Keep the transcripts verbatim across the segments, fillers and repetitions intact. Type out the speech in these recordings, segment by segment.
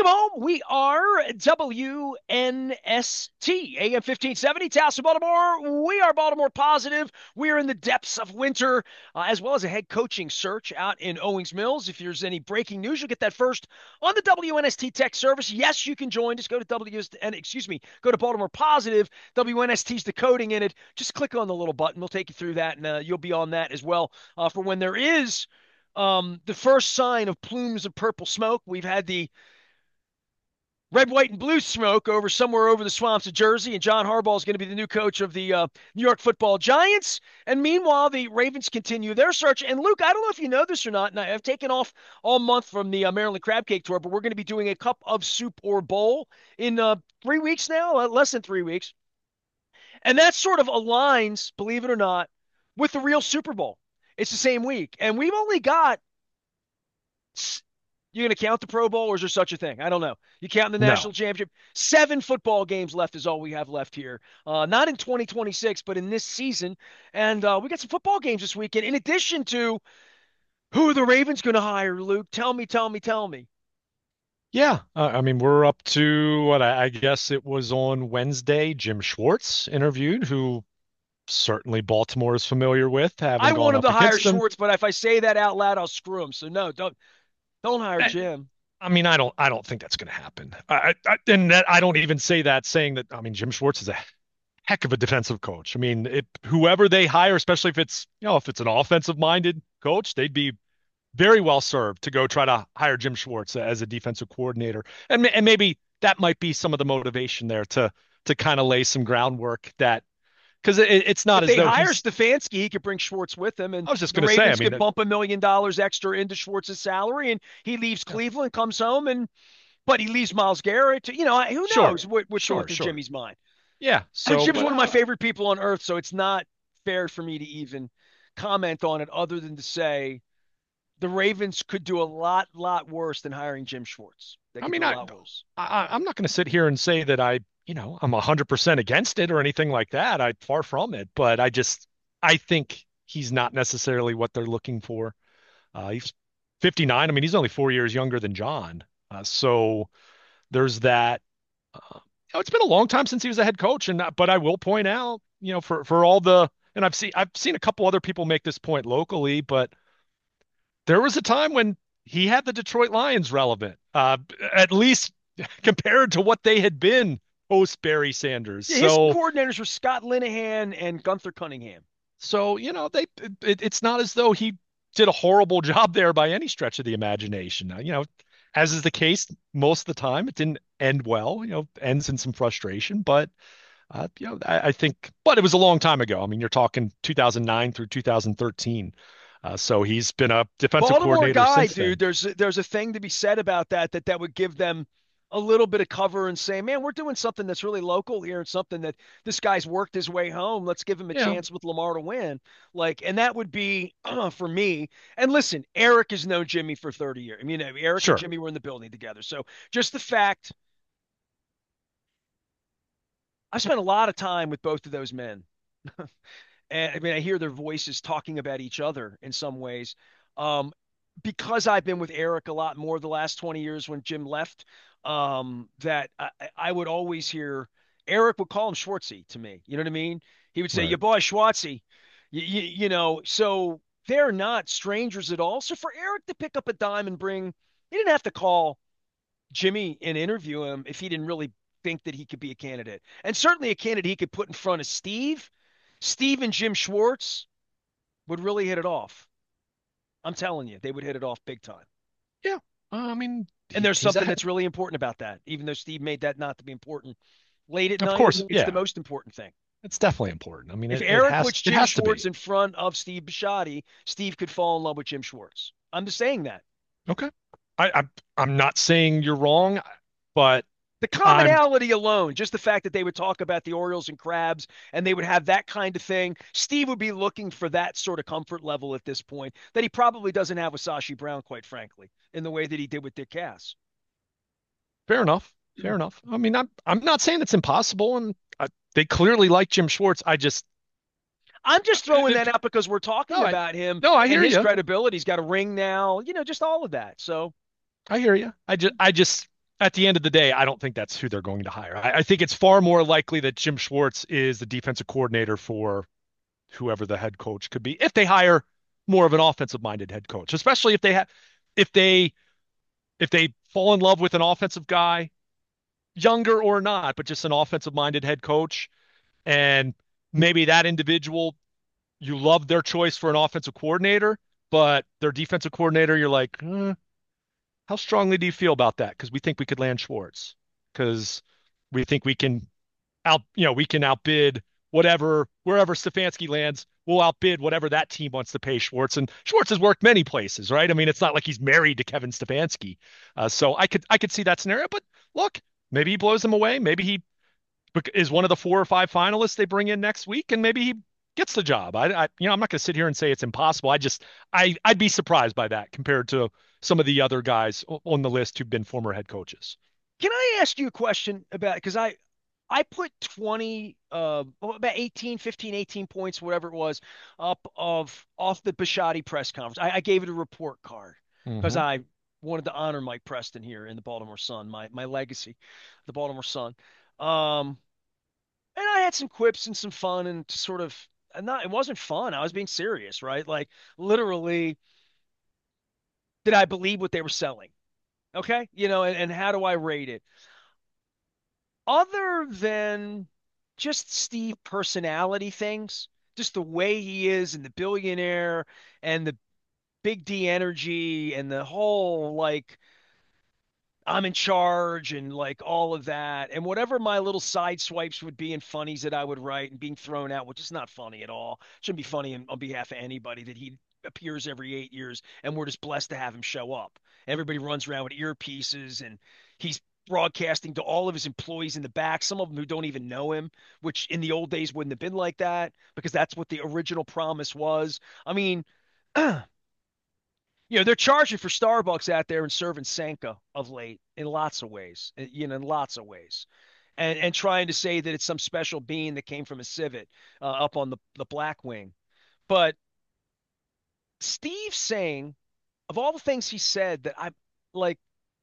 Welcome home. We are W N S T, A M fifteen seventy, Taos, Baltimore. We are Baltimore positive. We are in the depths of winter, uh, as well as a head coaching search out in Owings Mills. If there's any breaking news, you'll get that first on the W N S T Tech service. Yes, you can join. Just go to W, and excuse me, go to Baltimore Positive. W N S T's the coding in it. Just click on the little button. We'll take you through that, and uh, you'll be on that as well uh, for when there is um, the first sign of plumes of purple smoke. We've had the red, white, and blue smoke over somewhere over the swamps of Jersey, and John Harbaugh is going to be the new coach of the uh, New York Football Giants. And meanwhile, the Ravens continue their search. And Luke, I don't know if you know this or not, and I've taken off all month from the uh, Maryland Crab Cake Tour, but we're going to be doing a cup of soup or bowl in uh, three weeks now, uh, less than three weeks. And that sort of aligns, believe it or not, with the real Super Bowl. It's the same week. And we've only got you going to count the Pro Bowl, or is there such a thing? I don't know. You count the No. national championship. Seven football games left is all we have left here. Uh, not in twenty twenty-six, but in this season. And uh, we got some football games this weekend. In addition to who are the Ravens going to hire, Luke? Tell me, tell me, tell me. Yeah. Uh, I mean, we're up to what I, I guess it was on Wednesday. Jim Schwartz interviewed, who certainly Baltimore is familiar with, I having want gone him up to hire against them. Schwartz, but if I say that out loud, I'll screw him. So no, don't don't hire I, Jim. I mean, I don't, I don't think that's going to happen. I, I, and that I don't even say that saying that. I mean, Jim Schwartz is a heck of a defensive coach. I mean, it, whoever they hire, especially if it's, you know, if it's an offensive-minded coach, they'd be very well served to go try to hire Jim Schwartz as a defensive coordinator. And, and maybe that might be some of the motivation there to to kind of lay some groundwork that because it, it's not If as they though hire he's Stefanski, he could bring Schwartz with him, and I was just the going to say, I Ravens mean, could that, bump a million dollars extra into Schwartz's salary, and he leaves yeah, Cleveland, comes home, and but he leaves Miles Garrett. To, you know, who sure, knows what, what's going sure, through sure. Jimmy's mind? Yeah. And So, Jim's but one of my uh, favorite people on earth, so it's not fair for me to even comment on it, other than to say the Ravens could do a lot, lot worse than hiring Jim Schwartz. They I could mean, do a I, lot worse. I I'm not going to sit here and say that I, you know, I'm one hundred percent against it or anything like that. I far from it, but I just I think he's not necessarily what they're looking for. Uh, he's fifty-nine. I mean, he's only four years younger than John. Uh, so there's that. Uh, you know, it's been a long time since he was a head coach, and but I will point out, you know, for for all the and I've seen I've seen a couple other people make this point locally, but there was a time when he had the Detroit Lions relevant, uh, at least compared to what they had been post Barry Sanders. Yeah, his So coordinators were Scott Linehan and Gunther Cunningham. so you know they it, it's not as though he did a horrible job there by any stretch of the imagination. Uh, You know, as is the case most of the time, it didn't end well. You know, ends in some frustration, but uh, you know, I, I think, but it was a long time ago. I mean, you're talking two thousand nine through two thousand thirteen. Uh, so he's been a defensive Baltimore coordinator guy, since dude. then. There's there's a thing to be said about that that that would give them a little bit of cover and say, man, we're doing something that's really local here and something that this guy's worked his way home. Let's give him a Yeah, chance with Lamar to win. Like, and that would be uh, for me. And listen, Eric has known Jimmy for thirty years. I mean, Eric and sure. Jimmy were in the building together. So just the fact I've spent a lot of time with both of those men. And I mean, I hear their voices talking about each other in some ways. Um, because I've been with Eric a lot more the last twenty years when Jim left, um, that I, I would always hear Eric would call him Schwartzy to me. You know what I mean? He would say, "Your Right. boy Schwartzy," you, you, you know. So they're not strangers at all. So for Eric to pick up a dime and bring, he didn't have to call Jimmy and interview him if he didn't really think that he could be a candidate, and certainly a candidate he could put in front of Steve. Steve and Jim Schwartz would really hit it off. I'm telling you, they would hit it off big time. Yeah. Uh, I mean, And he, there's he's something a, that's really important about that, even though Steve made that not to be important. Late at of night, course, it's the yeah, most important thing. it's definitely important. I mean, If it, it Eric has puts it Jim has to Schwartz be. in front of Steve Bisciotti, Steve could fall in love with Jim Schwartz. I'm just saying that. Okay. I, I I'm not saying you're wrong, but The I'm commonality alone, just the fact that they would talk about the Orioles and Crabs and they would have that kind of thing, Steve would be looking for that sort of comfort level at this point that he probably doesn't have with Sashi Brown, quite frankly, in the way that he did with Dick Cass. fair enough. Fair enough. I mean, I'm I'm not saying it's impossible, and I, they clearly like Jim Schwartz. I just I'm just throwing it, that out because we're talking no, I about him no, I and hear his you. credibility. He's got a ring now, you know, just all of that. So I hear you. I just I just at the end of the day, I don't think that's who they're going to hire. I, I think it's far more likely that Jim Schwartz is the defensive coordinator for whoever the head coach could be if they hire more of an offensive minded head coach, especially if they have if they if they fall in love with an offensive guy, younger or not, but just an offensive minded head coach. And maybe that individual, you love their choice for an offensive coordinator, but their defensive coordinator, you're like, hmm, how strongly do you feel about that? Because we think we could land Schwartz. Because we think we can out, you know, we can outbid whatever, wherever Stefanski lands, we'll outbid whatever that team wants to pay Schwartz. And Schwartz has worked many places, right? I mean, it's not like he's married to Kevin Stefanski. Uh, so I could, I could see that scenario, but look, maybe he blows them away. Maybe he is one of the four or five finalists they bring in next week, and maybe he gets the job. I, I you know, I'm not going to sit here and say it's impossible. I just, I, I'd be surprised by that compared to some of the other guys on the list who've been former head coaches. Can I ask you a question about because I I put twenty uh about eighteen, fifteen, eighteen points, whatever it was, up of off the Bisciotti press conference. I, I gave it a report card because Mm-hmm. I wanted to honor Mike Preston here in the Baltimore Sun, my my legacy, the Baltimore Sun. Um, and I had some quips and some fun and sort of not it wasn't fun. I was being serious, right? Like literally, did I believe what they were selling? Okay, you know, and, and how do I rate it? Other than just Steve personality things, just the way he is and the billionaire and the big D energy and the whole like I'm in charge and like all of that and whatever my little side swipes would be and funnies that I would write and being thrown out, which is not funny at all. Shouldn't be funny on, on behalf of anybody that he appears every eight years and we're just blessed to have him show up. Everybody runs around with earpieces and he's broadcasting to all of his employees in the back, some of them who don't even know him, which in the old days wouldn't have been like that because that's what the original promise was. I mean, you know, they're charging for Starbucks out there and serving Sanka of late in lots of ways, uh, you know, in lots of ways. And and trying to say that it's some special being that came from a civet uh, up on the, the Black Wing. But Steve saying, of all the things he said that I'm like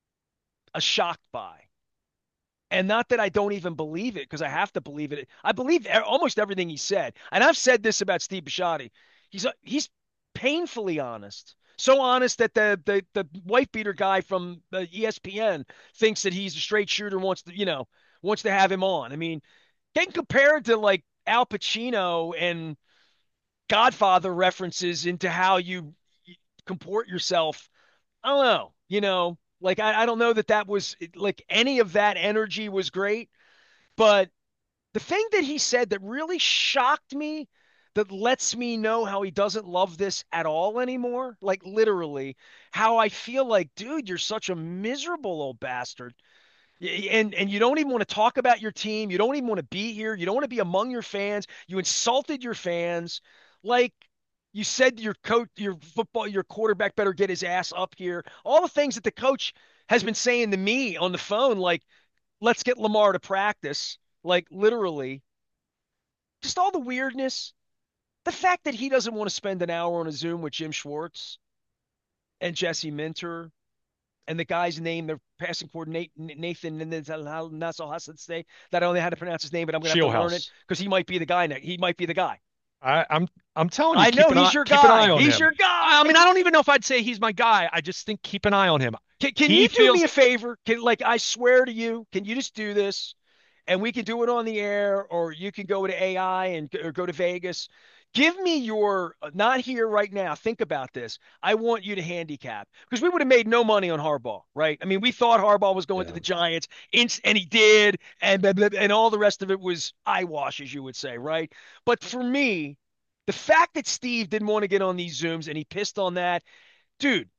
a shocked by, and not that I don't even believe it because I have to believe it. I believe e- almost everything he said. And I've said this about Steve Bisciotti. He's a, he's painfully honest. So honest that the the the wife beater guy from the E S P N thinks that he's a straight shooter, wants to, you know, wants to have him on. I mean, getting compared to like Al Pacino and Godfather references into how you comport yourself. I don't know, you know, like I, I don't know that that was like any of that energy was great, but the thing that he said that really shocked me, that lets me know how he doesn't love this at all anymore, like literally, how I feel like, dude, you're such a miserable old bastard. And and you don't even want to talk about your team. You don't even want to be here. You don't want to be among your fans. You insulted your fans. Like you said your coach, your football, your quarterback better get his ass up here. All the things that the coach has been saying to me on the phone, like, let's get Lamar to practice. Like literally, just all the weirdness. The fact that he doesn't want to spend an hour on a Zoom with Jim Schwartz and Jesse Minter and the guy's name, their passing coordinator, Nathan Nassau Hassan say that I don't know how to pronounce his name, but I'm going to have to learn it Shieldhouse. because he might be the guy. Next. He might be the guy. I, I'm I'm telling you, I keep know an eye he's your keep an eye guy. on He's him. your I, I mean, guy. I don't even know if I'd say he's my guy. I just think keep an eye on him. Can, can He you do me feels a favor? Can like I swear to you, can you just do this? And we can do it on the air, or you can go to A I and or go to Vegas. Give me your not here right now. Think about this. I want you to handicap because we would have made no money on Harbaugh, right? I mean, we thought Harbaugh was going to yeah. the Giants, and he did, and and all the rest of it was eyewash, as you would say, right? But for me, the fact that Steve didn't want to get on these Zooms and he pissed on that, dude.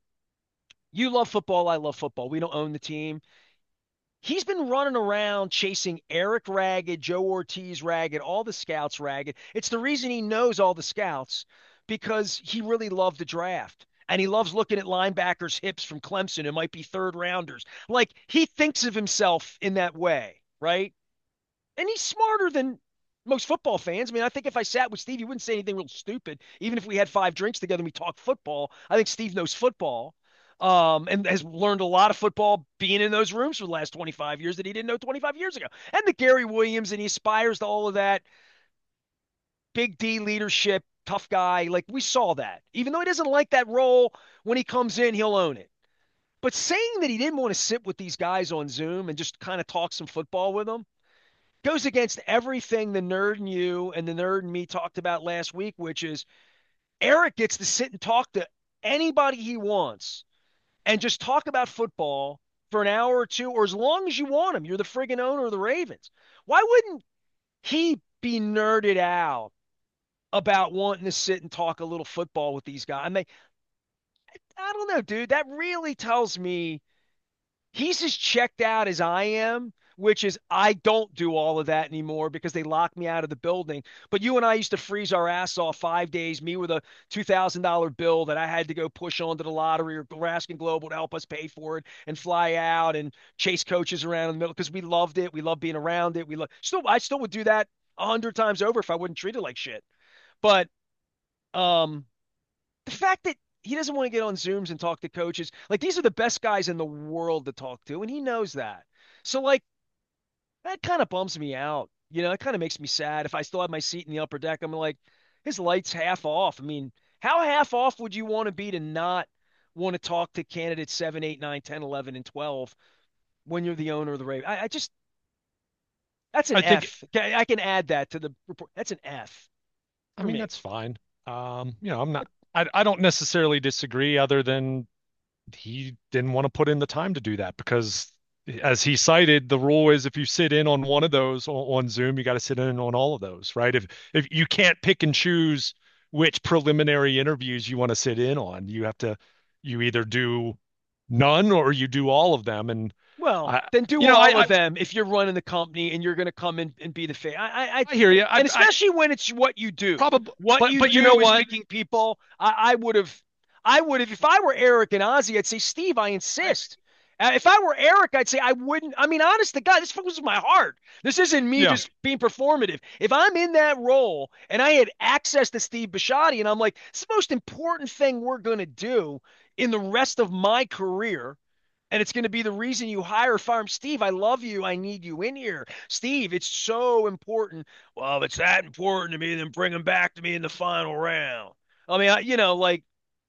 You love football. I love football. We don't own the team. He's been running around chasing Eric Ragged, Joe Ortiz Ragged, all the scouts Ragged. It's the reason he knows all the scouts because he really loved the draft. And he loves looking at linebackers' hips from Clemson. It might be third rounders. Like he thinks of himself in that way, right? And he's smarter than most football fans. I mean, I think if I sat with Steve, he wouldn't say anything real stupid. Even if we had five drinks together and we talked football, I think Steve knows football. um, and has learned a lot of football being in those rooms for the last twenty-five years that he didn't know twenty-five years ago. And the Gary Williams, and he aspires to all of that big D leadership, tough guy. Like we saw that. Even though he doesn't like that role, when he comes in, he'll own it. But saying that he didn't want to sit with these guys on Zoom and just kind of talk some football with them goes against everything the nerd and you and the nerd and me talked about last week, which is Eric gets to sit and talk to anybody he wants and just talk about football for an hour or two, or as long as you want him. You're the friggin' owner of the Ravens. Why wouldn't he be nerded out about wanting to sit and talk a little football with these guys? I mean, I don't know, dude. That really tells me he's as checked out as I am, which is I don't do all of that anymore because they locked me out of the building. But you and I used to freeze our ass off five days, me with a two thousand dollars bill that I had to go push onto the lottery or Raskin Global to help us pay for it and fly out and chase coaches around in the middle because we loved it. We loved being around it. We love still I still would do that a hundred times over if I wouldn't treat it like shit. But um the fact that he doesn't want to get on Zooms and talk to coaches, like these are the best guys in the world to talk to, and he knows that. So like that kind of bums me out. You know, it kind of makes me sad. If I still have my seat in the upper deck, I'm like, his light's half off. I mean, how half off would you want to be to not want to talk to candidates seven, eight, nine, ten, eleven, and twelve when you're the owner of the Ravens? I, I just, that's an I think, F. Okay, I can add that to the report. That's an F I for mean, me. that's fine. Um, you know, I'm not, I, I don't necessarily disagree other than he didn't want to put in the time to do that because as he cited, the rule is if you sit in on one of those on, on Zoom, you got to sit in on all of those, right? If if you can't pick and choose which preliminary interviews you want to sit in on, you have to you either do none or you do all of them. And Well, I, then do you know, I all I, of them if you're running the company and you're going to come in and be the face. I, I, I, I hear you. I, and I especially when it's what you do. probably, What but you but you know do is what? making people. I, I would have, I would have, if I were Eric and Ozzy, I'd say, Steve, I I, insist. Uh, if I were Eric, I'd say I wouldn't. I mean, honest to God, this was my heart. This isn't me yeah, just being performative. If I'm in that role and I had access to Steve Bisciotti, and I'm like, it's the most important thing we're going to do in the rest of my career, and it's going to be the reason you hire Farm Steve. I love you. I need you in here. Steve, it's so important. Well, if it's that important to me, then bring him back to me in the final round. I mean, I, you know, like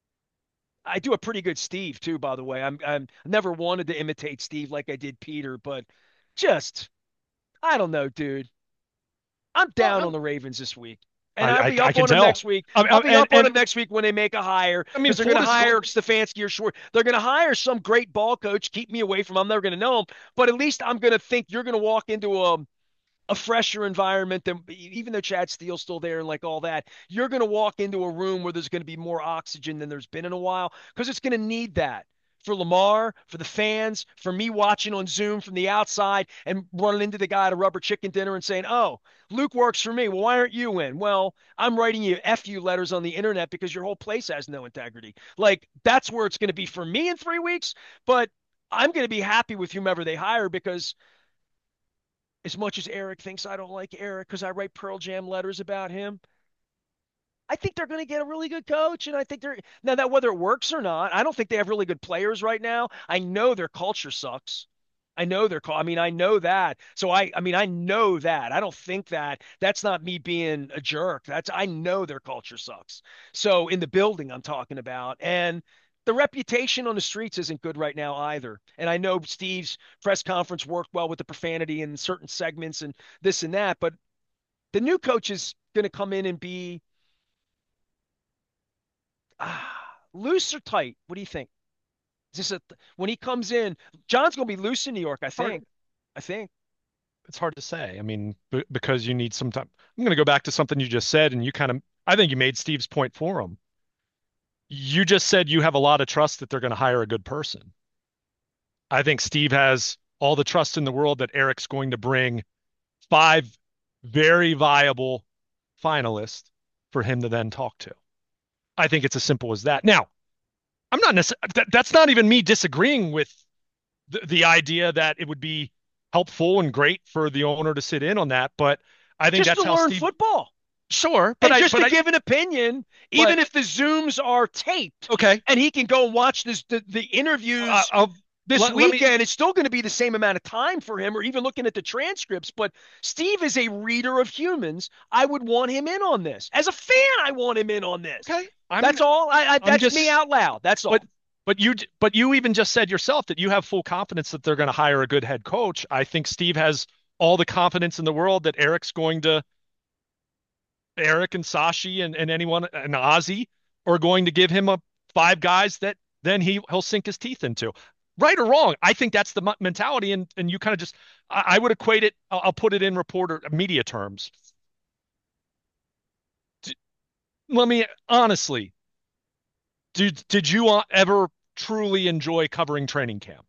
I do a pretty good Steve too, by the way. I'm I'm never wanted to imitate Steve like I did Peter, but just I don't know, dude. I'm well, down on I'm, the Ravens this week. And I, I'll I be I up can on them tell. next week. I, I, I'll be and up on them and next week when they make a hire I mean, because they're full going to hire disclosure. Stefanski or Short. They're going to hire some great ball coach, keep me away from them. I'm never going to know him. But at least I'm going to think you're going to walk into a, a fresher environment than even though Chad Steele's still there and like all that. You're going to walk into a room where there's going to be more oxygen than there's been in a while because it's going to need that for Lamar, for the fans, for me watching on Zoom from the outside and running into the guy at a rubber chicken dinner and saying, "Oh, Luke works for me. Well, why aren't you in?" Well, I'm writing you F you letters on the internet because your whole place has no integrity. Like, that's where it's going to be for me in three weeks. But I'm going to be happy with whomever they hire because as much as Eric thinks I don't like Eric because I write Pearl Jam letters about him, I think they're going to get a really good coach, and I think they're now that whether it works or not, I don't think they have really good players right now. I know their culture sucks. I know their I mean, I know that. So I, I mean, I know that. I don't think that. That's not me being a jerk. That's I know their culture sucks. So in the building, I'm talking about, and the reputation on the streets isn't good right now either. And I know Steve's press conference worked well with the profanity in certain segments and this and that, but the new coach is going to come in and be ah, loose or tight? What do you think? Is this a when he comes in? John's going to be loose in New York, I Hard, think. I think. it's hard to say. I mean, b because you need some time. I'm going to go back to something you just said, and you kind of, I think you made Steve's point for him. You just said you have a lot of trust that they're going to hire a good person. I think Steve has all the trust in the world that Eric's going to bring five very viable finalists for him to then talk to. I think it's as simple as that. Now, I'm not necessarily, that, that's not even me disagreeing with the, the idea that it would be helpful and great for the owner to sit in on that, but I think Just that's to how learn Steve football. Sure, but And I just but to I give an opinion, but even if the Zooms are taped okay. and he can go watch this, the, the Uh, interviews I'll this let, let me weekend, it's still going to be the same amount of time for him, or even looking at the transcripts. But Steve is a reader of humans. I would want him in on this. As a fan, I want him in on this. okay. I'm That's all. I, I I'm that's me just out loud. That's but all. but you but you even just said yourself that you have full confidence that they're going to hire a good head coach. I think Steve has all the confidence in the world that Eric's going to Eric and Sashi and, and anyone and Ozzy are going to give him a five guys that then he he'll sink his teeth into. Right or wrong, I think that's the mentality, and and you kind of just I, I would equate it. I'll, I'll put it in reporter media terms. D- Let me honestly, did did you ever truly enjoy covering training camp,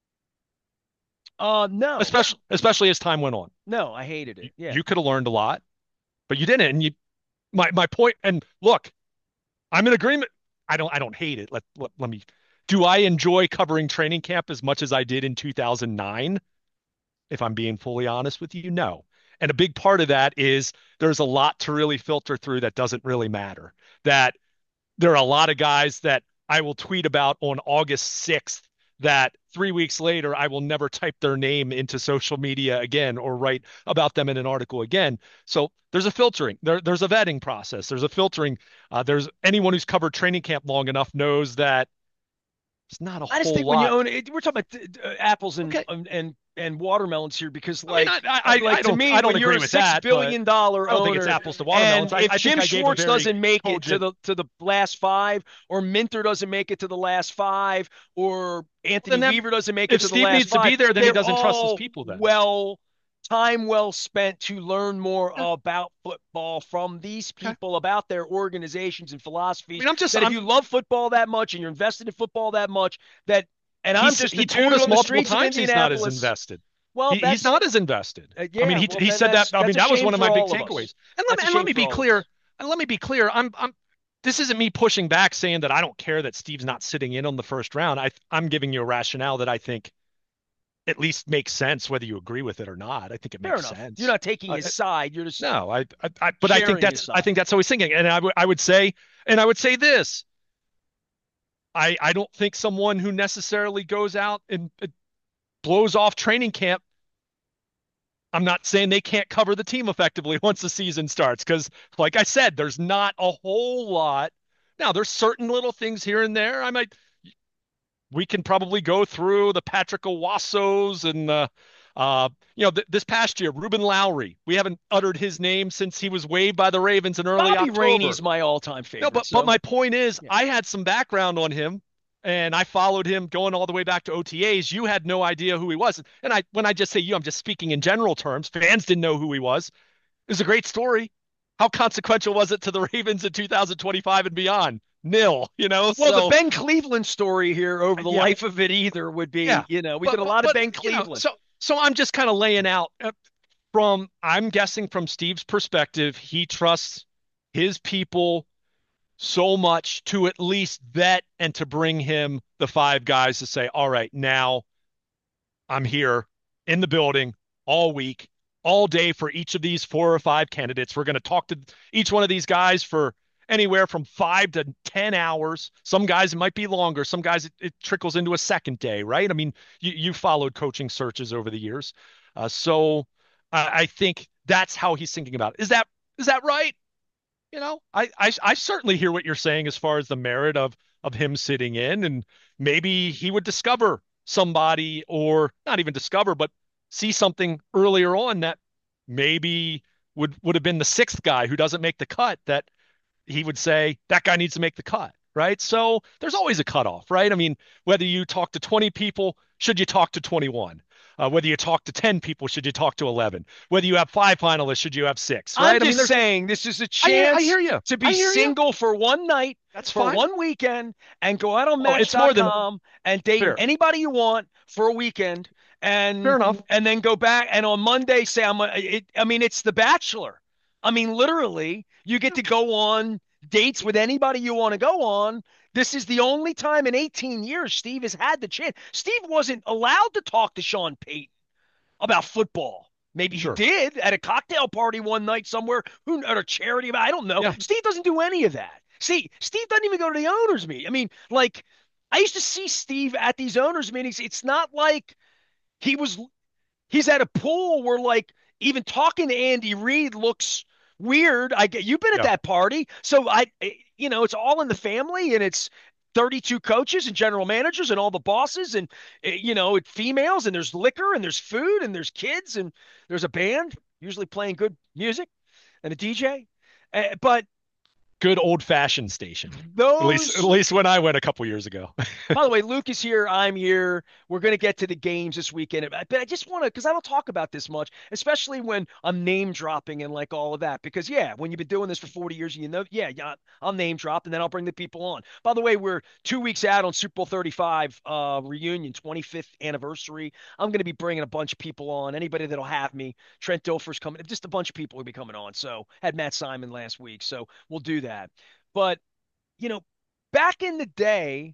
Uh, no, especially especially as time went on? no, I hated You, it. Yeah. you could have learned a lot, but you didn't. And you my my point. And look, I'm in agreement. I don't I don't hate it. Let, let let me. Do I enjoy covering training camp as much as I did in two thousand nine? If I'm being fully honest with you, no. And a big part of that is there's a lot to really filter through that doesn't really matter. That there are a lot of guys that I will tweet about on August sixth that three weeks later I will never type their name into social media again or write about them in an article again. So there's a filtering. There, there's a vetting process. There's a filtering. Uh, there's anyone who's covered training camp long enough knows that it's not a I just whole think when you lot. own it, we're talking about uh, apples and Okay. and and and watermelons here, because I mean, I, like uh, I, I like to don't, me, I don't when you're agree a with six that, but billion dollar I don't think it's owner, apples to watermelons. and I, if I think Jim I gave a Schwartz very doesn't make it to cogent. the to the last five, or Minter doesn't make it to the last five, or Then Anthony that, Weaver doesn't make it if to the Steve last needs to five, be there, then he they're doesn't trust his all people. Then, well time well spent to learn more yeah, about football from these okay. people, about their organizations and I philosophies. mean, I'm just, That if I'm you love football that much and you're invested in football that much, that and I'm he's just a he told dude us on the multiple streets of times he's not as Indianapolis. invested. Well, He he's that's not as invested. uh, I mean, yeah. he Well, he then said that. that's I mean, that's a that was shame one of my for big all of us. takeaways. And let That's me a and let shame me for be all of clear. us. And let me be clear. I'm I'm this isn't me pushing back saying that I don't care that Steve's not sitting in on the first round. I I'm giving you a rationale that I think at least makes sense, whether you agree with it or not. I think it Fair makes enough. You're sense. not taking Uh, his side. You're just no, I, I, I but I think sharing his that's I side. think that's how he's thinking. And I would I would say and I would say this. I I don't think someone who necessarily goes out and uh, blows off training camp. I'm not saying they can't cover the team effectively once the season starts because, like I said, there's not a whole lot. Now, there's certain little things here and there. I might, we can probably go through the Patrick Owassos and the, uh, you know, th- this past year, Ruben Lowry. We haven't uttered his name since he was waived by the Ravens in early Bobby October. Rainey's my all-time No, favorite. but but So my point is, yeah, I had some background on him, and I followed him going all the way back to O T As. You had no idea who he was, and I when I just say you, I'm just speaking in general terms. Fans didn't know who he was. It was a great story. How consequential was it to the Ravens in two thousand twenty-five and beyond? Nil, you know. well, the So Ben Cleveland story here over the yeah, life of it either would yeah, be, you know, we but did a but lot of but Ben you know, Cleveland. so so I'm just kind of laying out uh, from I'm guessing from Steve's perspective, he trusts his people so much to at least vet and to bring him the five guys to say, all right, now I'm here in the building all week, all day for each of these four or five candidates. We're going to talk to each one of these guys for anywhere from five to ten hours. Some guys, it might be longer. Some guys, it, it trickles into a second day, right? I mean, you, you followed coaching searches over the years. Uh, so uh, I think that's how he's thinking about it. Is that, is that right? You know, I, I I certainly hear what you're saying as far as the merit of of him sitting in, and maybe he would discover somebody, or not even discover, but see something earlier on that maybe would would have been the sixth guy who doesn't make the cut, that he would say that guy needs to make the cut, right? So there's always a cutoff, right? I mean, whether you talk to twenty people, should you talk to twenty-one? Uh, whether you talk to ten people, should you talk to eleven? Whether you have five finalists, should you have six, I'm right? I mean, just there's, saying this is a I hear, I chance hear you. to I be hear you. single for one night, That's for fine. one weekend, and go out on Oh, match it's more dot than com and date fair. anybody you want for a weekend, Fair and enough. and then go back and on Monday say I'm a, it, I mean, it's The Bachelor. I mean, literally, you get to go on dates with anybody you want to go on. This is the only time in eighteen years Steve has had the chance. Steve wasn't allowed to talk to Sean Payton about football. Maybe he Sure. did at a cocktail party one night somewhere, who at a charity. I don't know. Yeah. Steve doesn't do any of that. See, Steve doesn't even go to the owners meeting. I mean, like, I used to see Steve at these owners meetings. It's not like he was he's at a pool where like even talking to Andy Reid looks weird. I get you've been at Yeah. that party, so I you know it's all in the family and it's thirty-two coaches and general managers and all the bosses and eh, you know females and there's liquor and there's food and there's kids and there's a band usually playing good music and a D J. Uh, but Good old fashioned station. At least at those least when I went a couple years ago. By the way, Luke is here. I'm here. We're going to get to the games this weekend. But I just want to, because I don't talk about this much, especially when I'm name dropping and like all of that. Because, yeah, when you've been doing this for forty years, you know, yeah, yeah, I'll name drop and then I'll bring the people on. By the way, we're two weeks out on Super Bowl thirty-five uh, reunion, twenty-fifth anniversary. I'm going to be bringing a bunch of people on. Anybody that'll have me. Trent Dilfer's coming. Just a bunch of people will be coming on. So, had Matt Simon last week. So, we'll do that. But, you know, back in the day,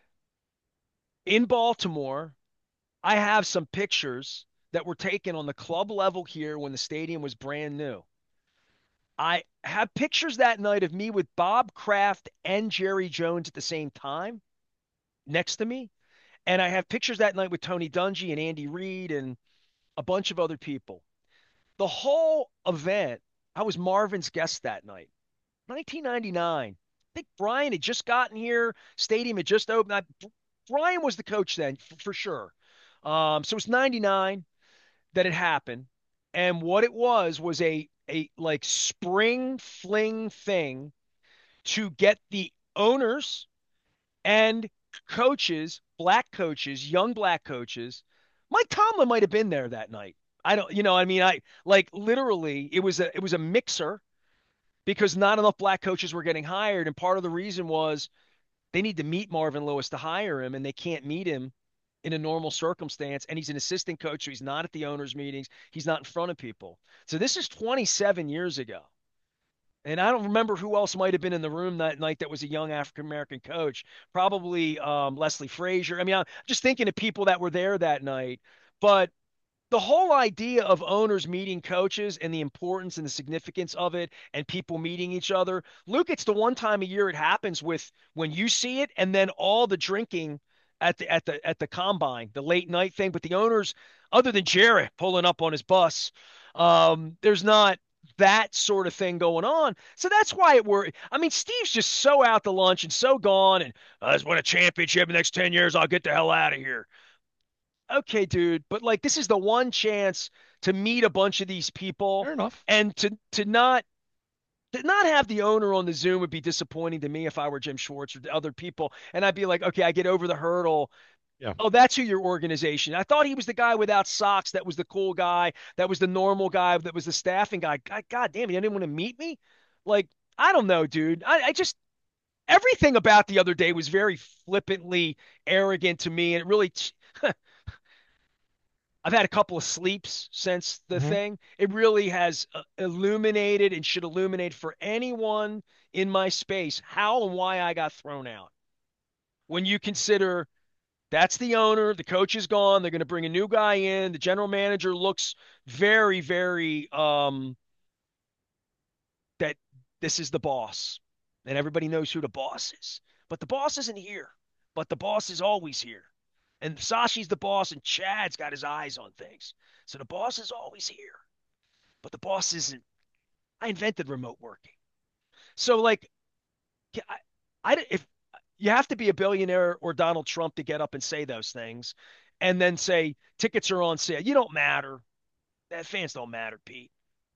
in Baltimore, I have some pictures that were taken on the club level here when the stadium was brand new. I have pictures that night of me with Bob Kraft and Jerry Jones at the same time next to me. And I have pictures that night with Tony Dungy and Andy Reid and a bunch of other people. The whole event, I was Marvin's guest that night, nineteen ninety-nine. I think Brian had just gotten here. Stadium had just opened. I, Brian was the coach then, for, for sure. Um, so it was ninety-nine that it happened. And what it was was a a like spring fling thing to get the owners and coaches, black coaches, young black coaches. Mike Tomlin might have been there that night. I don't, you know, I mean, I like literally it was a it was a mixer because not enough black coaches were getting hired, and part of the reason was they need to meet Marvin Lewis to hire him, and they can't meet him in a normal circumstance. And he's an assistant coach, so he's not at the owners' meetings. He's not in front of people. So this is twenty-seven years ago. And I don't remember who else might have been in the room that night that was a young African American coach. Probably um, Leslie Frazier. I mean, I'm just thinking of people that were there that night. But the whole idea of owners meeting coaches and the importance and the significance of it and people meeting each other. Luke, it's the one time a year it happens with when you see it and then all the drinking at the at the at the combine, the late night thing. But the owners, other than Jarrett pulling up on his bus, um, there's not that sort of thing going on. So that's why it were. I mean, Steve's just so out to lunch and so gone and uh, let's win a championship in the next ten years. I'll get the hell out of here. Okay, dude, but like this is the one chance to meet a bunch of these people Fair enough. and to to not to not have the owner on the Zoom would be disappointing to me if I were Jim Schwartz or other people. And I'd be like, okay, I get over the hurdle. Yeah. Oh, that's who your organization. I thought he was the guy without socks. That was the cool guy. That was the normal guy. That was the staffing guy. God, God damn, you didn't want to meet me? Like, I don't know, dude. I, I just everything about the other day was very flippantly arrogant to me, and it really I've had a couple of sleeps since the Hmm. thing. It really has uh, illuminated and should illuminate for anyone in my space how and why I got thrown out. When you consider that's the owner, the coach is gone, they're going to bring a new guy in, the general manager looks very, very um that this is the boss, and everybody knows who the boss is. But the boss isn't here. But the boss is always here. And Sashi's the boss, and Chad's got his eyes on things. So the boss is always here. But the boss isn't. I invented remote working. So like, I, I if you have to be a billionaire or Donald Trump to get up and say those things, and then say tickets are on sale. You don't matter. That fans don't matter, Pete.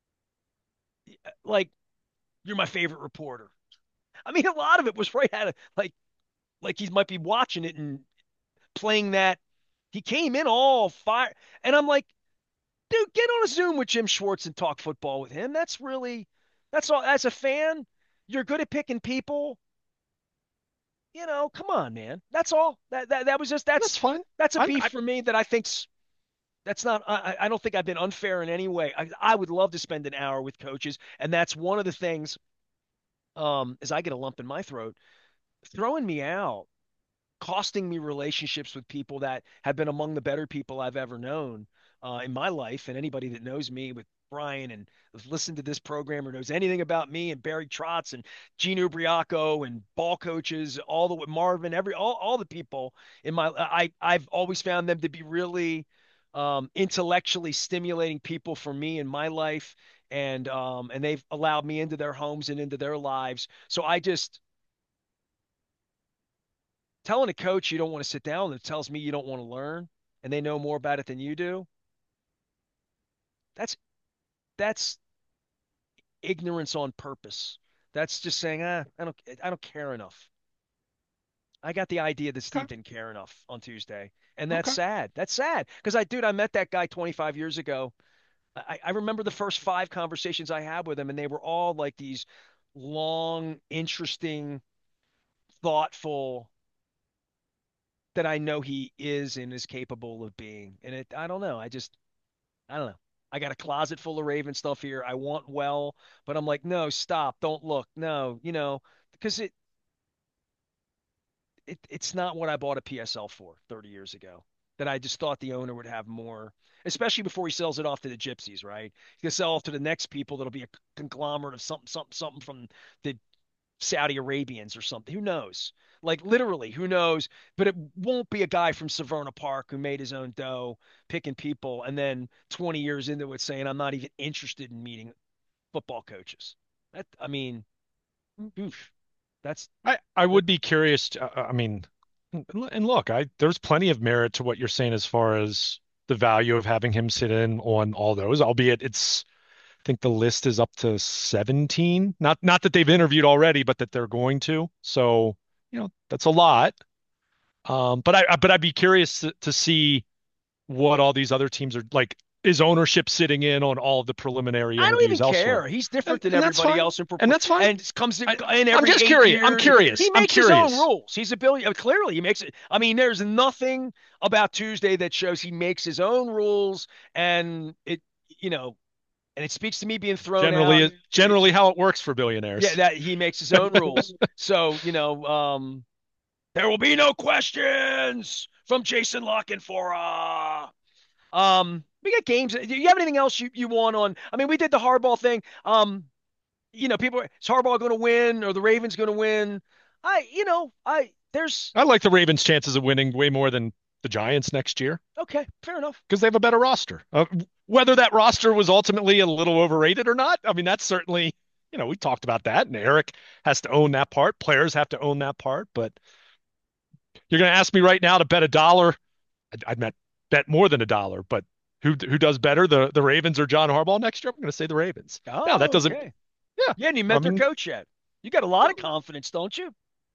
Like you're my favorite reporter. I mean, a lot of it was right out of like like he might be watching it and playing that. He came in all fire, and I'm like, dude, get on a Zoom with Jim Schwartz and talk football with him. That's really, that's all. As a fan, you're good at picking people. You know, come on, man. That's all. That that that was just That's that's fine. that's a I'm, beef I, for me that I think's that's not. I I don't think I've been unfair in any way. I I would love to spend an hour with coaches, and that's one of the things. Um, as I get a lump in my throat, throwing me out, costing me relationships with people that have been among the better people I've ever known. uh, in my life, and anybody that knows me with Brian and has listened to this program or knows anything about me and Barry Trotz and Gene Ubriaco and ball coaches, all the Marvin, every all, all the people in my I I've always found them to be really um, intellectually stimulating people for me in my life, and um, and they've allowed me into their homes and into their lives. So I just telling a coach you don't want to sit down that tells me you don't want to learn, and they know more about it than you do. That's that's ignorance on purpose. That's just saying, ah, I don't I don't care enough. I got the idea that Okay. Steve didn't care enough on Tuesday, and that's Okay. sad. That's sad because I, dude, I met that guy twenty-five years ago. I, I remember the first five conversations I had with him, and they were all like these long, interesting, thoughtful that I know he is and is capable of being. And it, I don't know. I just, I don't know. I got a closet full of Raven stuff here. I want well, but I'm like, no, stop, don't look, no, you know, because it, it, it's not what I bought a P S L for thirty years ago. That I just thought the owner would have more, especially before he sells it off to the gypsies, right? He's gonna sell off to the next people that'll be a conglomerate of something, something, something from the Saudi Arabians or something. Who knows? Like literally, who knows? But it won't be a guy from Severna Park who made his own dough picking people and then twenty years into it saying, I'm not even interested in meeting football coaches. That, I mean, oof, that's I I that, would be curious. To, uh, I mean, and look, I there's plenty of merit to what you're saying as far as the value of having him sit in on all those, albeit it's I think the list is up to seventeen. Not not that they've interviewed already, but that they're going to. So, you know, that's a lot. Um, but I but I'd be curious to, to see what all these other teams are like. Is ownership sitting in on all of the preliminary I don't even interviews elsewhere? care. He's And different than and that's everybody fine. else in And proportion that's fine. and comes in I I'm every just eight curious. I'm years. curious. He I'm makes his own curious. rules. He's a billion. Clearly, he makes it. I mean, there's nothing about Tuesday that shows he makes his own rules, and it, you know, and it speaks to me being thrown out. Generally, generally how it works for Yeah, billionaires. that he makes his own rules. So, you know, um, there will be no questions from Jason Lockenfora. Um, we got games. Do you have anything else you, you want on? I mean, we did the hardball thing. Um, you know, people, is Harbaugh going to win or the Ravens going to win? I, you know, I, there's, I like the Ravens' chances of winning way more than the Giants next year okay, fair enough. because they have a better roster. Uh, whether that roster was ultimately a little overrated or not, I mean, that's certainly, you know, we talked about that, and Eric has to own that part. Players have to own that part. But you're going to ask me right now to bet a dollar. I'd, I'd bet, bet more than a dollar, but who who does better, the the Ravens or John Harbaugh next year? I'm going to say the Ravens. Now that Oh, doesn't, okay. yeah. Yeah, and you I met their mean, coach yet. You got a lot of confidence, don't you?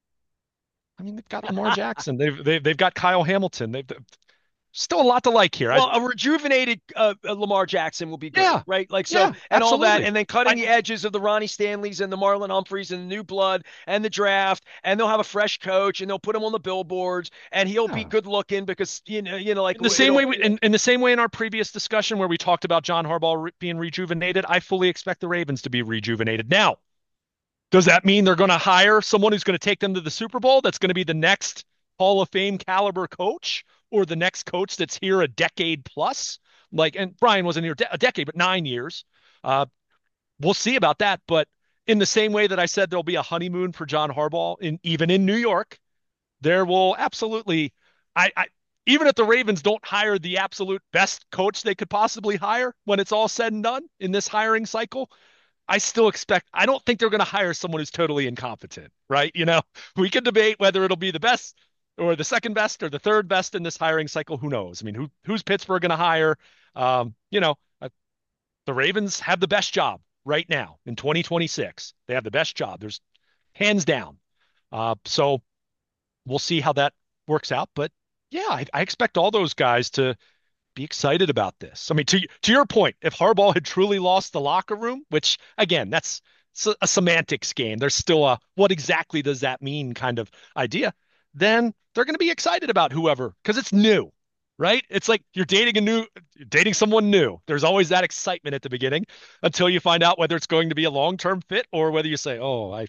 I mean, they've got Lamar Jackson. They've they've they've got Kyle Hamilton. They've still a lot to like here. I Well, a rejuvenated uh, uh, Lamar Jackson will be great, yeah, right? Like so, yeah, and all that, absolutely. and then cutting I the edges of the Ronnie Stanleys and the Marlon Humphreys and the new blood and the draft, and they'll have a fresh coach, and they'll put him on the billboards, and he'll be yeah. good looking because you know, you know, like In the same way, it'll. we, in, in the same way in our previous discussion where we talked about John Harbaugh re being rejuvenated, I fully expect the Ravens to be rejuvenated. Now, does that mean they're going to hire someone who's going to take them to the Super Bowl? That's going to be the next Hall of Fame caliber coach, or the next coach that's here a decade plus? Like, and Brian wasn't here de a decade, but nine years. Uh, we'll see about that. But in the same way that I said there'll be a honeymoon for John Harbaugh in even in New York, there will absolutely. I, I even if the Ravens don't hire the absolute best coach they could possibly hire when it's all said and done in this hiring cycle, I still expect, I don't think they're going to hire someone who's totally incompetent, right? You know, we can debate whether it'll be the best or the second best or the third best in this hiring cycle. Who knows? I mean, who who's Pittsburgh going to hire? Um, you know, uh, the Ravens have the best job right now in twenty twenty-six. They have the best job. There's hands down. Uh, so we'll see how that works out. But yeah, I, I expect all those guys to be excited about this. I mean, to to your point, if Harbaugh had truly lost the locker room, which again, that's a semantics game. There's still a what exactly does that mean kind of idea. Then they're going to be excited about whoever because it's new, right? It's like you're dating a new, you're dating someone new. There's always that excitement at the beginning until you find out whether it's going to be a long-term fit or whether you say, "Oh, I, I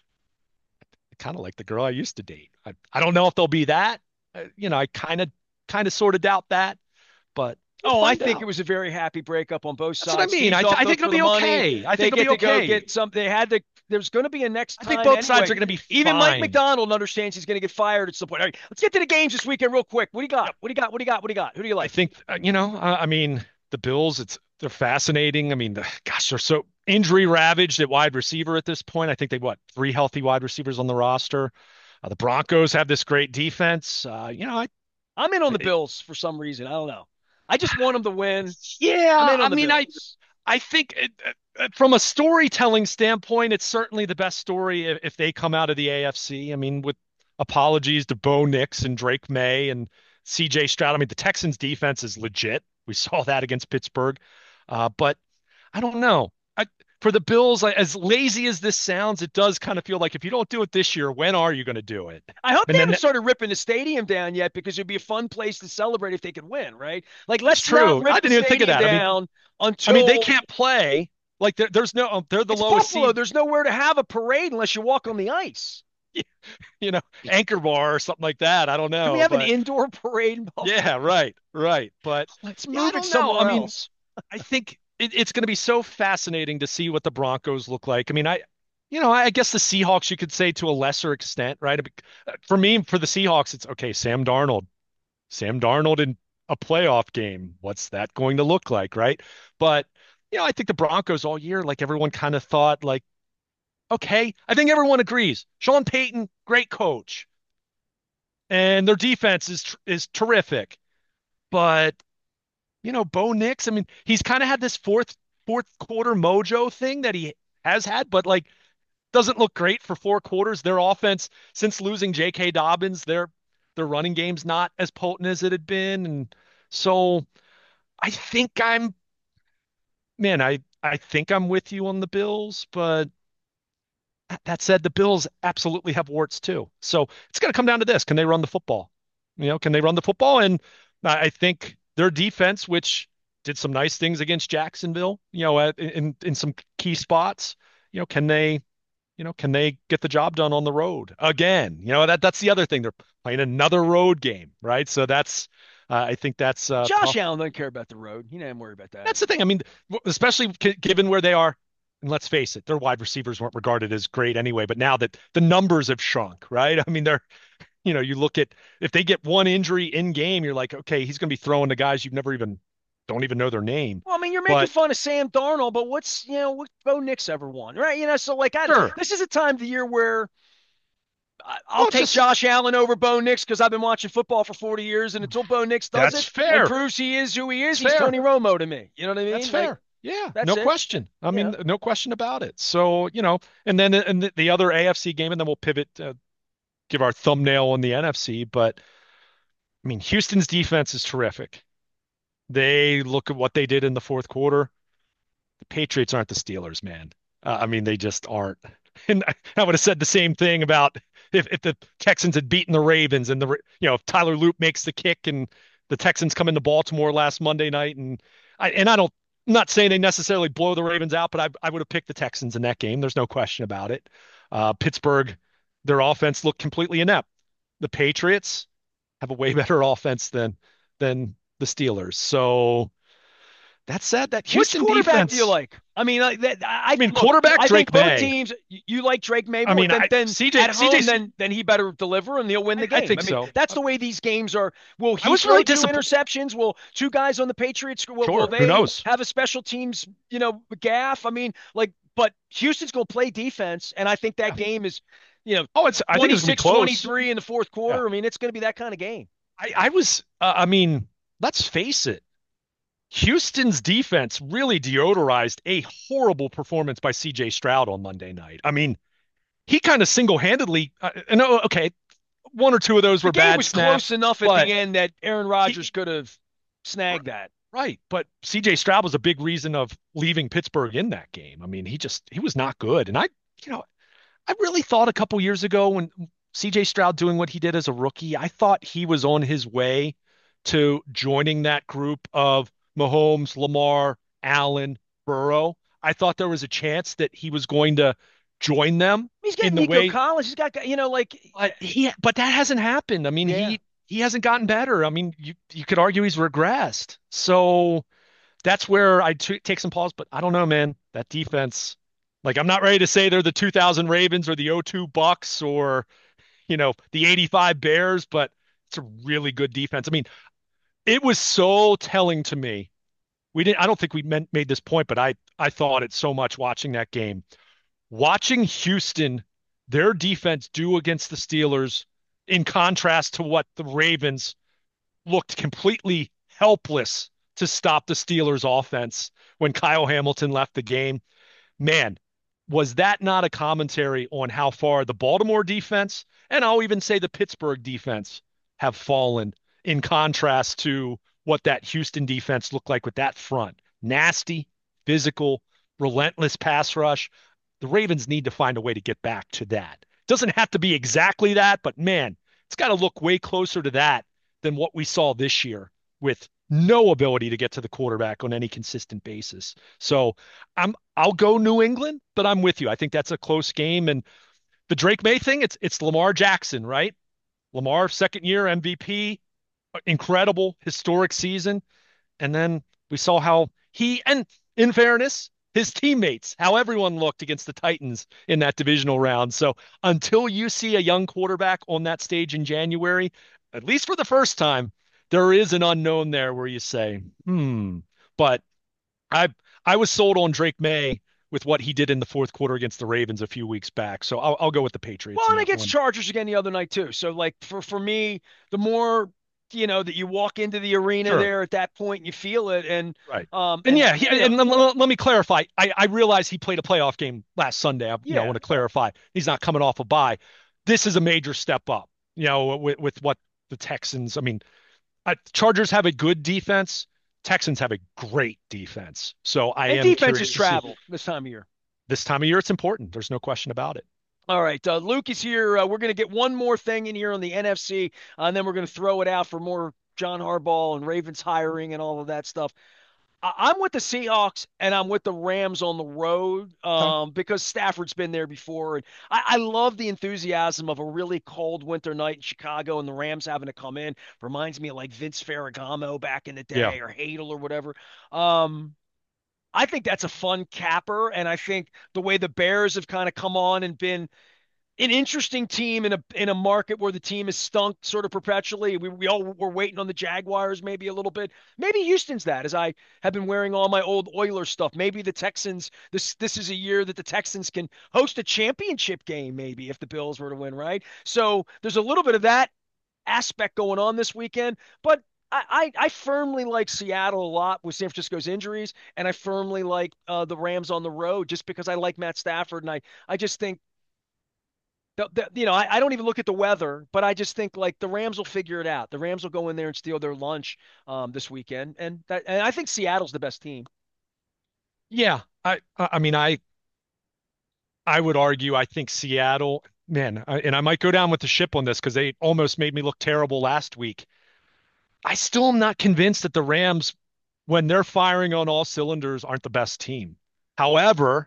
kind of like the girl I used to date." I, I don't know if they'll be that. Uh, you know, I kind of kind of sort of doubt that. But We'll Oh, I find think it out. was a very happy breakup on both That's what I sides. mean. Teased I, th- off I the, think it'll for the be money. okay. I They think it'll get be to go okay. get some. They had to. There's going to be a next I think time both sides anyway. are going to be Even Mike fine. McDonald understands he's going to get fired at some point. All right, let's get to the games this weekend real quick. What do you got? Yep. What do you got? What do you got? What do you got? Who do you I like? think, uh, you know, uh, I mean, the Bills, it's they're fascinating. I mean, the, gosh, they're so injury ravaged at wide receiver at this point. I think they've what, three healthy wide receivers on the roster. Uh, the Broncos have this great defense. Uh, you know, I, I'm in on the it, Bills for some reason. I don't know. I just want them to win. I'm yeah, in I on the mean, I, Bills. I think it, uh, from a storytelling standpoint, it's certainly the best story if, if they come out of the A F C. I mean, with apologies to Bo Nix and Drake May and C J Stroud. I mean, the Texans defense is legit. We saw that against Pittsburgh. Uh, but I don't know. I, for the Bills, like, as lazy as this sounds, it does kind of feel like if you don't do it this year, when are you going to do it? I hope And they then haven't th- started ripping the stadium down yet because it'd be a fun place to celebrate if they could win, right? Like, that's let's not true. rip I the didn't even think of stadium that. I mean, down I mean, they until can't play. Like there, there's no, they're the it's lowest Buffalo. seed. There's nowhere to have a parade unless you walk on the ice. You know, anchor bar or something like that. I don't Can we know, have an but indoor parade in Buffalo? yeah, right, right. But Let's yeah, I move it don't know. I somewhere mean, else. I think it, it's going to be so fascinating to see what the Broncos look like. I mean, I, you know, I guess the Seahawks you could say to a lesser extent, right? For me, for the Seahawks, it's okay. Sam Darnold, Sam Darnold in a playoff game. What's that going to look like, right? But you know, I think the Broncos all year, like everyone kind of thought, like, okay, I think everyone agrees. Sean Payton, great coach, and their defense is is terrific. But you know, Bo Nix, I mean, he's kind of had this fourth fourth quarter mojo thing that he has had, but like doesn't look great for four quarters. Their offense, since losing J K. Dobbins, their their running game's not as potent as it had been. And so I think I'm man, I I think I'm with you on the Bills, but that said, the Bills absolutely have warts too. So it's going to come down to this. Can they run the football? You know, can they run the football? And I think their defense, which did some nice things against Jacksonville, you know, at, in in some key spots, you know, can they, you know, can they get the job done on the road again? You know, that that's the other thing. They're playing another road game, right? So that's, uh, I think that's uh, Josh tough. Allen doesn't care about the road. You don't worry about that. That's the thing. I mean, especially given where they are. And let's face it, their wide receivers weren't regarded as great anyway. But now that the numbers have shrunk, right? I mean, they're, you know, you look at if they get one injury in game, you're like, okay, he's going to be throwing to guys you've never even don't even know their name. Well, I mean, you're making But fun of Sam Darnold, but what's you know what Bo Nix ever won, right? You know, so like, I sure, this is a time of the year where I- I'll well, it's take just Josh Allen over Bo Nix because I've been watching football for forty years, and until Bo Nix does that's it and fair. proves he is who he is, It's he's fair. Tony Romo to me. You know what I That's mean? Like, fair. Yeah, that's no it. question. I You mean, know, no question about it. So, you know, and then and the, the other A F C game, and then we'll pivot, uh, give our thumbnail on the N F C. But I mean, Houston's defense is terrific. They look at what they did in the fourth quarter. The Patriots aren't the Steelers, man. Uh, I mean, they just aren't. And I, I would have said the same thing about if, if the Texans had beaten the Ravens and the, you know, if Tyler Loop makes the kick and the Texans come into Baltimore last Monday night. And I, and I don't, I'm not saying they necessarily blow the Ravens out, but I, I would have picked the Texans in that game. There's no question about it. Uh, Pittsburgh, their offense looked completely inept. The Patriots have a way better offense than, than the Steelers. So, that said, that which Houston quarterback do you defense, like? I mean, like that. I I mean, look. quarterback I think Drake both May. teams. You like Drake May I more mean, than I than C J at home. C J Then then he better deliver and he'll win the I, I game. think I mean, so. that's Uh, the way these games are. Will I he was throw really two disappointed. interceptions? Will two guys on the Patriots? Will, will Sure, who they knows? have a special teams? You know, gaff. I mean, like, but Houston's going to play defense, and I think that Yeah. game is, you know, Oh, it's. I think it's gonna be twenty-six close. twenty-three in the fourth Yeah. quarter. I mean, it's going to be that kind of game. I, I was. Uh, I mean, let's face it. Houston's defense really deodorized a horrible performance by C J Stroud on Monday night. I mean, he kind of single-handedly. Uh, no, okay, one or two of those The were game bad was close snaps, enough at but the end that Aaron he Rodgers could have snagged that. right. But C J Stroud was a big reason of leaving Pittsburgh in that game. I mean, he just he was not good, and I, you know, I really thought a couple years ago when C J Stroud doing what he did as a rookie, I thought he was on his way to joining that group of Mahomes, Lamar, Allen, Burrow. I thought there was a chance that he was going to join them He's in getting the Nico way, Collins. He's got, you know, like, but he, but that hasn't happened. I mean, yeah. he he hasn't gotten better. I mean, you you could argue he's regressed. So that's where I t take some pause, but I don't know, man. That defense, like I'm not ready to say they're the two thousand Ravens or the oh two Bucks or, you know, the eighty-five Bears, but it's a really good defense. I mean, it was so telling to me. We didn't, I don't think we meant, made this point, but I, I thought it so much watching that game. Watching Houston, their defense do against the Steelers, in contrast to what the Ravens looked completely helpless to stop the Steelers offense when Kyle Hamilton left the game. Man, was that not a commentary on how far the Baltimore defense, and I'll even say the Pittsburgh defense, have fallen in contrast to what that Houston defense looked like with that front? Nasty, physical, relentless pass rush. The Ravens need to find a way to get back to that. Doesn't have to be exactly that, but man, it's got to look way closer to that than what we saw this year with no ability to get to the quarterback on any consistent basis. So I'm I'll go New England, but I'm with you. I think that's a close game. And the Drake May thing, it's it's Lamar Jackson, right? Lamar, second year M V P, incredible, historic season. And then we saw how he, and in fairness, his teammates, how everyone looked against the Titans in that divisional round. So until you see a young quarterback on that stage in January, at least for the first time, there is an unknown there where you say, hmm. But I I was sold on Drake May with what he did in the fourth quarter against the Ravens a few weeks back. So I'll, I'll go with the Patriots Well, in and that against one. Chargers again the other night too. So like for for me, the more you know that you walk into the arena Sure. there at that point, and you feel it, and Right. um And and yeah, he, you know and let, let me clarify. I, I realize he played a playoff game last Sunday. I, you know, I yeah. want to clarify. He's not coming off a bye. This is a major step up, you know, with, with what the Texans, I mean, I, Chargers have a good defense. Texans have a great defense. So I And am defenses curious to see. travel this time of year. This time of year, it's important. There's no question about it. All right, uh, Luke is here. Uh, we're going to get one more thing in here on the N F C, uh, and then we're going to throw it out for more John Harbaugh and Ravens hiring and all of that stuff. I- am with the Seahawks and I'm with the Rams on the road Okay. um, because Stafford's been there before. And I, I love the enthusiasm of a really cold winter night in Chicago and the Rams having to come in. Reminds me of like Vince Ferragamo back in the Yeah. day or Hadel or whatever. Um, I think that's a fun capper. And I think the way the Bears have kind of come on and been an interesting team in a in a market where the team is stunk sort of perpetually. We we all were waiting on the Jaguars maybe a little bit. Maybe Houston's that as I have been wearing all my old Oilers stuff. Maybe the Texans this this is a year that the Texans can host a championship game maybe if the Bills were to win, right? So there's a little bit of that aspect going on this weekend, but I, I, I firmly like Seattle a lot with San Francisco's injuries, and I firmly like uh, the Rams on the road just because I like Matt Stafford, and I, I just think the, the, you know, I, I don't even look at the weather, but I just think like the Rams will figure it out. The Rams will go in there and steal their lunch um, this weekend, and that, and I think Seattle's the best team. Yeah. I I mean, I I would argue I think Seattle, man, I, and I might go down with the ship on this because they almost made me look terrible last week. I still am not convinced that the Rams, when they're firing on all cylinders, aren't the best team. However,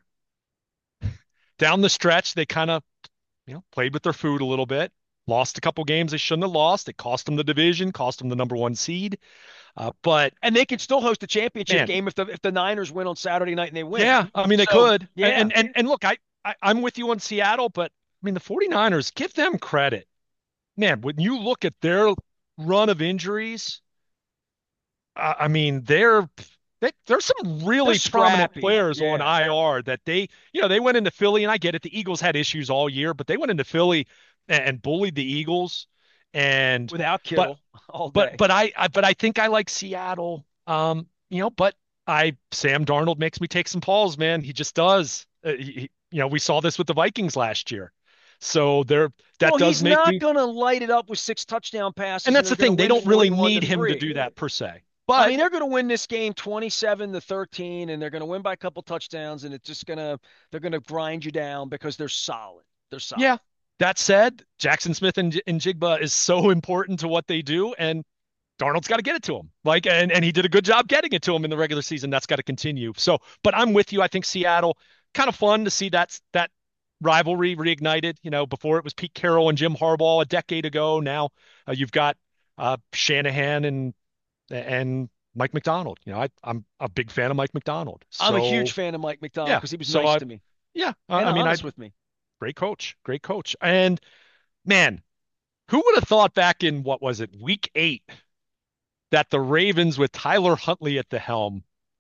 down the stretch, they kind of, you know, played with their food a little bit, lost a couple games they shouldn't have lost. It cost them the division, cost them the number one seed. Uh, but And they can still host a championship man, game if the if the Niners win on Saturday night and they win. yeah, I mean, they So could. yeah, And and and look, I, I I'm with you on Seattle, but I mean, the 49ers, give them credit. Man, when you look at their run of injuries, uh, I mean, they're they, there's some they're really prominent scrappy. players on Yeah, I R that they, you know, they went into Philly, and I get it. The Eagles had issues all year, but they went into Philly and, and bullied the Eagles. And without but Kittle all but day. but I, I but I think I like Seattle. Um, you know, but I Sam Darnold makes me take some calls, man. He just does. Uh, he, he- you know, we saw this with the Vikings last year. So there, that Well, does he's make not me. going to light it up with six touchdown And passes, and that's they're the going to thing. They win don't really forty-one to need him to three. do that per se. I But mean, they're going to win this game twenty-seven to thirteen, and they're going to win by a couple touchdowns, and it's just going to they're going to grind you down because they're solid. They're solid. yeah, that said, Jackson Smith and, and Jigba is so important to what they do, and Darnold's got to get it to him. Like, and and he did a good job getting it to him in the regular season. That's got to continue. So, but I'm with you. I think Seattle, kind of fun to see that that rivalry reignited. You know, before it was Pete Carroll and Jim Harbaugh a decade ago. Now uh, you've got uh, Shanahan and and Mike Macdonald. You know, I, I'm a big fan of Mike Macdonald. I'm a huge So fan of Mike McDonald yeah, because he was so nice I to me yeah, I, and I mean, I honest with me. great coach, great coach, and man, who would have thought back in what was it, week eight, that the Ravens with Tyler Huntley at the helm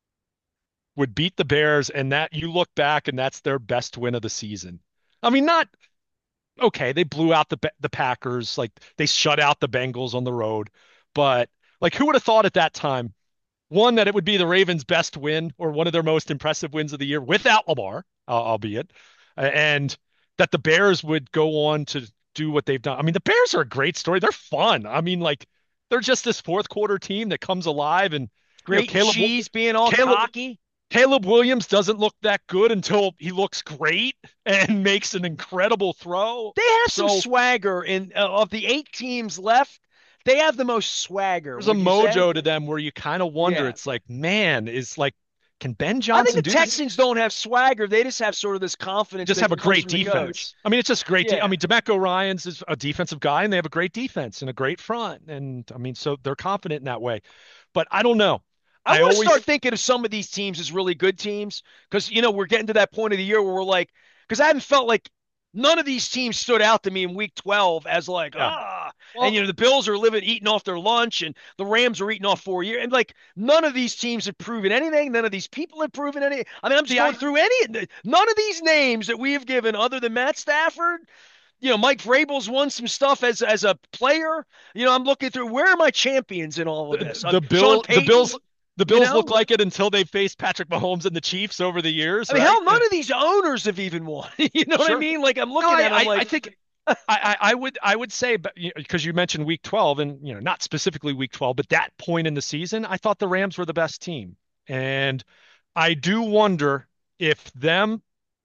would beat the Bears, and that you look back and that's their best win of the season. I mean, not okay, they blew out the the Packers, like they shut out the Bengals on the road, but like who would have thought at that time, one, that it would be the Ravens' best win or one of their most impressive wins of the year without Lamar, uh, albeit, and that the Bears would go on to do what they've done. I mean, the Bears are a great story. They're fun. I mean, like they're just this fourth quarter team that comes alive, and you know, Great Caleb cheese being all Caleb cocky. Caleb Williams doesn't look that good until he looks great and makes an incredible throw. They have some So swagger in uh, of the eight teams left. They have the most swagger. there's a Would you say? mojo to them where you kind of wonder. Yeah. It's like, man, is like, can Ben I think Johnson the do this? Texans don't have swagger. They just have sort of this confidence Just that have a comes great from the coach. defense. I mean, it's just great. De- I Yeah. mean, DeMeco Ryans is a defensive guy, and they have a great defense and a great front. And I mean, so they're confident in that way. But I don't know. I I want to start always, thinking of some of these teams as really good teams because, you know, we're getting to that point of the year where we're like, because I haven't felt like none of these teams stood out to me in week twelve as like, yeah. ah, and, Well, you know, the Bills are living, eating off their lunch and the Rams are eating off four years. And like, none of these teams have proven anything. None of these people have proven anything. I mean, I'm just see, going I through any, none of these names that we have given other than Matt Stafford. You know, Mike Vrabel's won some stuff as as a player. You know, I'm looking through where are my champions in all of the, this? Uh, the Sean Bill, the Payton, Bills, the you Bills look know, like it until they face Patrick Mahomes and the Chiefs over the years, I mean, right? hell, none of these owners have even won. You know what I Sure. mean? Like I'm No, looking I, at, it, I'm I, I like, think I, I, I would, I would say, but because you mentioned week twelve and, you know, not specifically week twelve, but that point in the season, I thought the Rams were the best team. And I do wonder if them,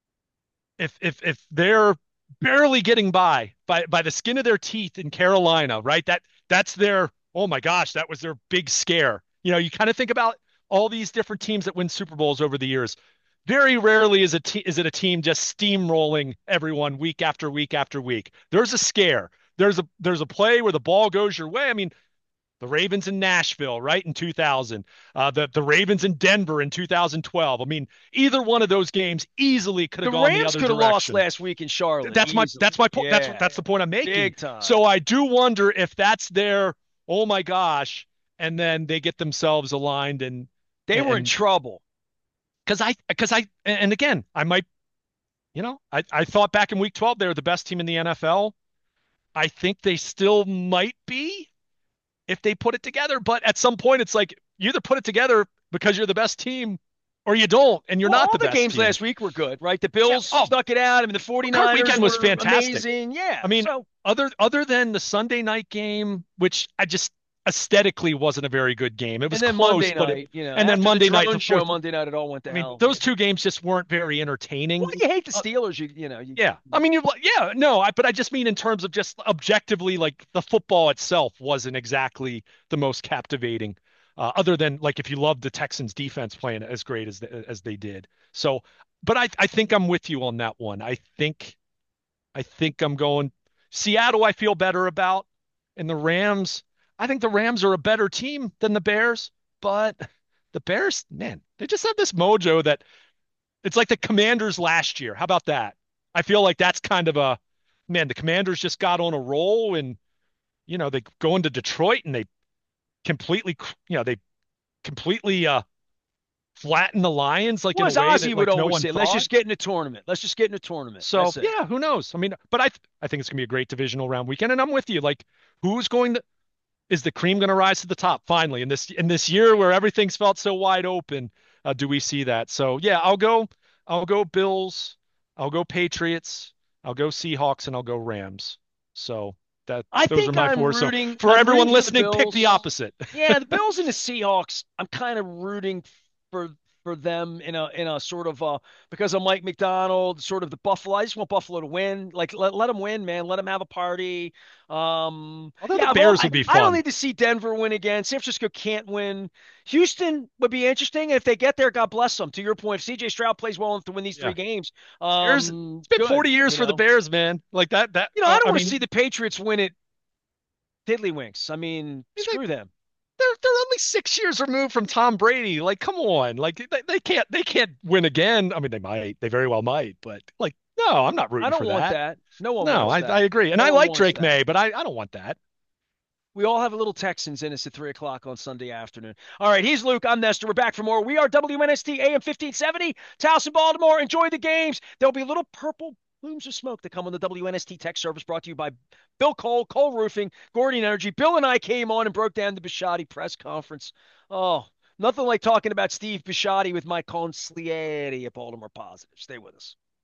if, if, if they're barely getting by, by, by the skin of their teeth in Carolina, right? That, that's their, oh my gosh, that was their big scare. You know, you kind of think about all these different teams that win Super Bowls over the years. Very rarely is a te- is it a team just steamrolling everyone week after week after week. There's a scare. There's a there's a play where the ball goes your way. I mean, the Ravens in Nashville, right in two thousand, uh, the the Ravens in Denver in two thousand twelve. I mean, either one of those games easily could the have gone the Rams other could have lost direction. last week in Charlotte That's my easily. that's my point. That's Yeah, that's the point I'm making. big time. So I do wonder if that's their, oh my gosh, and then they get themselves aligned and They were in and trouble. because I because I and again I might, you know, I, I thought back in week twelve they were the best team in the N F L. I think they still might be if they put it together. But at some point, it's like you either put it together because you're the best team or you don't, and you're Well, not all the the best games team. last week were good, right? The Yeah. Bills Oh, stuck it out. I mean, the Kirk 49ers weekend was were fantastic. amazing. Yeah. I mean, So, other other than the Sunday night game, which I just aesthetically wasn't a very good game. It and was then close, Monday but it, night, you know, and then after the Monday night, drone the show fourth. Monday night, it all went to I mean, hell. those two games just weren't very Well, entertaining. you hate the Uh, Steelers, you you know. You, Yeah. I mean, you, yeah, no, I, but I just mean in terms of just objectively, like the football itself wasn't exactly the most captivating, uh, other than like if you love the Texans defense playing as great as the, as they did. So, but I, I think I'm with you on that one. I think, I think I'm going Seattle. I feel better about, and the Rams. I think the Rams are a better team than the Bears, but the Bears, man, they just have this mojo that it's like the Commanders last year. How about that? I feel like that's kind of a man. The Commanders just got on a roll, and you know they go into Detroit and they completely, you know, they completely uh, flatten the Lions like well, in a as way Ozzy that would like no always one say, let's thought. just get in a tournament. Let's just get in a tournament. So That's it. yeah, who knows? I mean, but I th- I think it's gonna be a great divisional round weekend, and I'm with you. Like, who's going to is the cream going to rise to the top finally in this in this year where everything's felt so wide open? Uh, do we see that? So yeah, I'll go. I'll go Bills. I'll go Patriots. I'll go Seahawks, and I'll go Rams. So that I those are think my I'm four. So rooting. for I'm everyone rooting for the listening, pick the Bills. opposite. Yeah, the Bills and the Seahawks. I'm kind of rooting for for them in a in a sort of uh because of Mike McDonald, sort of the Buffalo. I just want Buffalo to win. Like let let them win, man. Let them have a party. Um, Although the yeah, well, Bears I, would be I don't fun. need to see Denver win again. San Francisco can't win. Houston would be interesting if they get there. God bless them. To your point, if C J Stroud plays well enough to win these three Yeah, games, Bears. um, It's been good. forty years You for the know, Bears, man. Like that. That. you know, I Uh, don't I want to mean, see the Patriots win it Tiddlywinks. I mean, I mean, they, screw them. they're they're only six years removed from Tom Brady. Like, come on. Like they, they can't they can't win again. I mean, they might. They very well might. But like, no, I'm not I rooting don't for want that. that. No one No, wants I I that. agree. And No I one like wants Drake that. May, but I I don't want that. We all have a little Texans in us at three o'clock on Sunday afternoon. All right, he's Luke. I'm Nestor. We're back for more. We are W N S T A M fifteen seventy, Towson, Baltimore. Enjoy the games. There'll be little purple plumes of smoke that come on the W N S T tech service brought to you by Bill Cole, Cole Roofing, Gordian Energy. Bill and I came on and broke down the Bisciotti press conference. Oh, nothing like talking about Steve Bisciotti with my consigliere at Baltimore Positive. Stay with us.